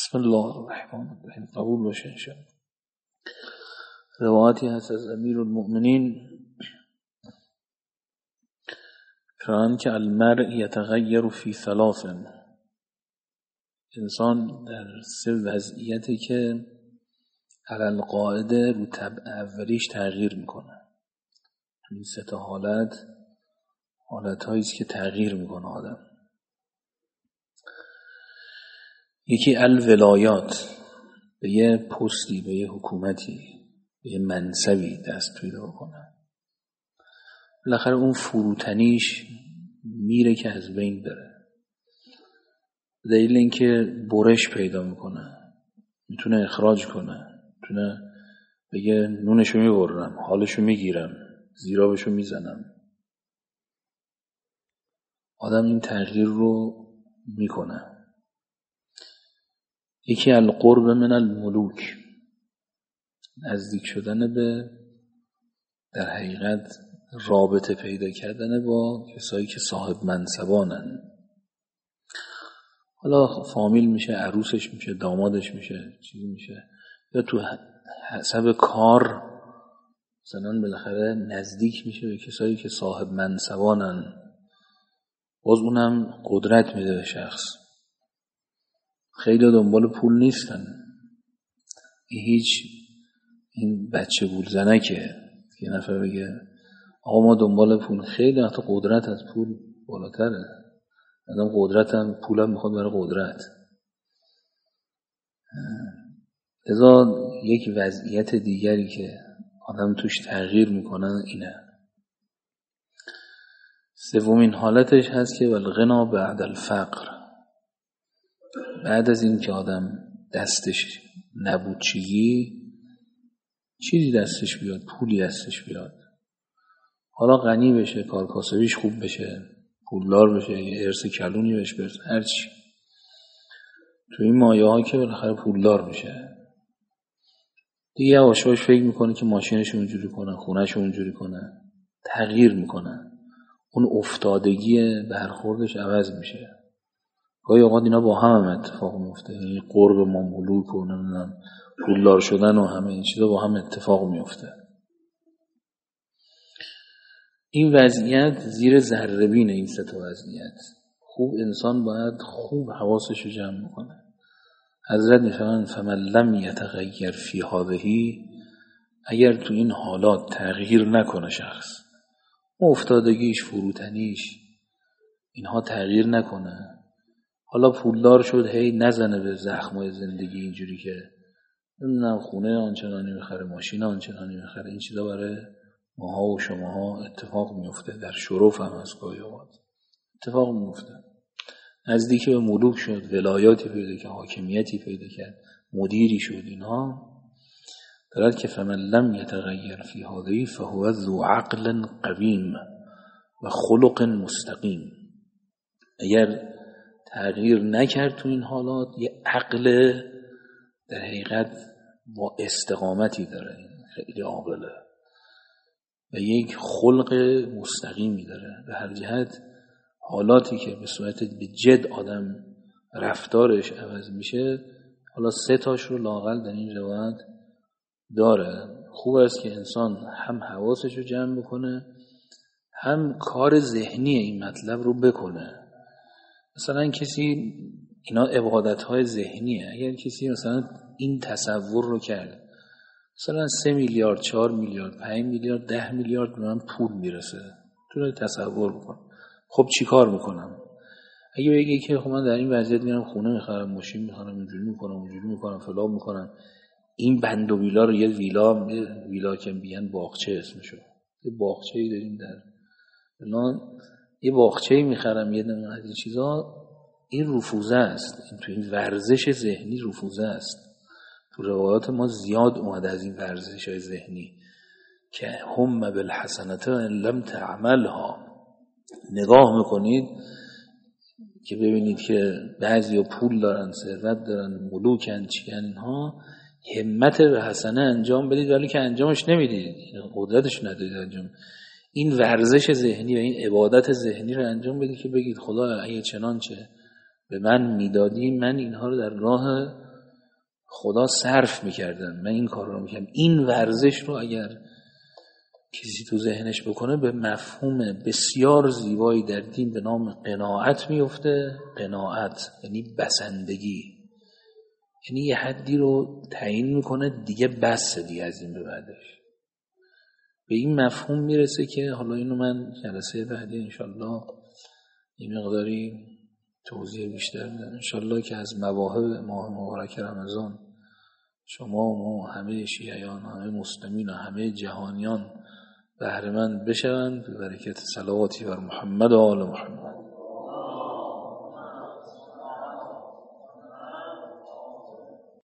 بسم الله الرحمن الرحیم. قبول باشه انشاءالله. روایتی هست از امیرالمؤمنین فرمان که المرء یتغیر فی ثلاث، انسان در سه وضعیتی که علی القاعده رو طبع اولیش تغییر میکنه. این سه تا حالت‌هایی است که تغییر میکنه آدم. یکی الولایات، به یه پستی، به یه حکومتی، به یه منصبی دست پیدا کنه. بالاخره اون فروتنیش میره که از بین بره. دلیل اینکه برش پیدا میکنه، میتونه اخراج کنه، میتونه بگه نونشو میبرم، حالشو میگیرم، زیرابشو میزنم. آدم این تغییر رو میکنه. یکی القرب من الملوک، نزدیک شدن به، در حقیقت رابطه پیدا کردن با کسایی که صاحب منصبانن. حالا فامیل میشه، عروسش میشه، دامادش میشه، چیزی میشه، یا تو حسب کار مثلا بالاخره نزدیک میشه به کسایی که صاحب منصبانن. باز اونم قدرت میده به شخص. خیلی دنبال پول نیستن. این بچه گولزنکه یه نفر بگه آقا ما دنبال پول. خیلی وقتا قدرت از پول بالاتره. آدم قدرت هم پولم میخواد برای قدرت. لذا یک وضعیت دیگری که آدم توش تغییر میکنه اینه. سومین حالتش هست که والغنا بعد الفقر، بعد از این که آدم دستش نبود چیزی دستش بیاد، پولی دستش بیاد، حالا غنی بشه، کارکاسبیش خوب بشه، پولدار بشه، یه ارث کلونی بهش برسه، هرچی تو این مایه ها که بالاخره پولدار میشه دیگه، یواش‌یواش فکر میکنه که ماشینش اونجوری کنه، خونهش اونجوری کنه، تغییر میکنه. اون افتادگی برخوردش عوض میشه. گاهی اوقات اینا با هم اتفاق میفته. این قرب ما ملوک و نمیدونم پولدار شدن و همه این چیزا با هم اتفاق میفته. این وضعیت زیر ذره‌بین این سه تا وضعیت. خوب انسان باید خوب حواسش رو جمع کنه. حضرت میفرمایند فمن لم یتغیر فی هذه، اگر تو این حالات تغییر نکنه شخص، افتادگیش، فروتنیش، اینها تغییر نکنه، حالا پولدار شد هی نزنه به زخمای زندگی اینجوری که نمیدونم خونه آنچنانی میخره، ماشین آنچنانی میخره، این چیزا برای ماها و شماها اتفاق میفته. در شرف هم از گاهی اوقات اتفاق میفته. نزدیک به ملوک شد، ولایاتی پیدا کرد، حاکمیتی پیدا کرد، مدیری شد. اینها دارد که فمن لم یتغیر فی هذه فهو ذو عقل قویم و خلق مستقیم. اگر تغییر نکرد تو این حالات، یه عقل در حقیقت با استقامتی داره، خیلی عاقله، و یک خلق مستقیمی داره. به هر جهت حالاتی که به صورت به جد آدم رفتارش عوض میشه، حالا سه تاش رو لااقل در این روایت داره. خوب است که انسان هم حواسش رو جمع بکنه، هم کار ذهنی این مطلب رو بکنه. مثلا کسی، اینا عبادت‌های ذهنیه، اگر کسی مثلا این تصور رو کرد مثلا 3 میلیارد، 4 میلیارد، 5 میلیارد، 10 میلیارد به من پول میرسه، تو رو تصور بکن. خب چی کار میکنم؟ اگه بگی که خب من در این وضعیت میرم خونه میخرم، ماشین میخرم، اینجوری میکنم، اونجوری میکنم، فلان میکنم، این بند و ویلا رو، یه ویلا که میگن باغچه اسمشو، یه باغچه‌ای داریم در الان، یه باغچه‌ای میخرم، یه دونه از این چیزا، این رفوزه است. این تو این ورزش ذهنی رفوزه است. تو روایات ما زیاد اومده از این ورزش‌های ذهنی که هم بالحسنات ان لم تعملها. نگاه میکنید که ببینید که بعضیا پول دارن، ثروت دارن، ملوکن، چیکن، اینها همت به حسنه انجام بدید ولی که انجامش نمیدید، قدرتش ندارید انجام. این ورزش ذهنی و این عبادت ذهنی رو انجام بدید که بگید خدا اگه چنانچه به من میدادی، من اینها رو در راه خدا صرف میکردن، من این کار رو میکنم. این ورزش رو اگر کسی تو ذهنش بکنه به مفهوم بسیار زیبایی در دین به نام قناعت میفته. قناعت یعنی بسندگی، یعنی یه حدی رو تعیین میکنه دیگه، بس دیگه از این به بعدش. به این مفهوم میرسه که حالا اینو من جلسه بعدی انشالله یه مقداری توضیح بیشتر میدم انشالله، که از مواهب ماه مبارک رمضان شما و ما همه شیعیان، همه مسلمین و همه جهانیان بهره مند بشوند به برکت صلواتی بر محمد و آل محمد.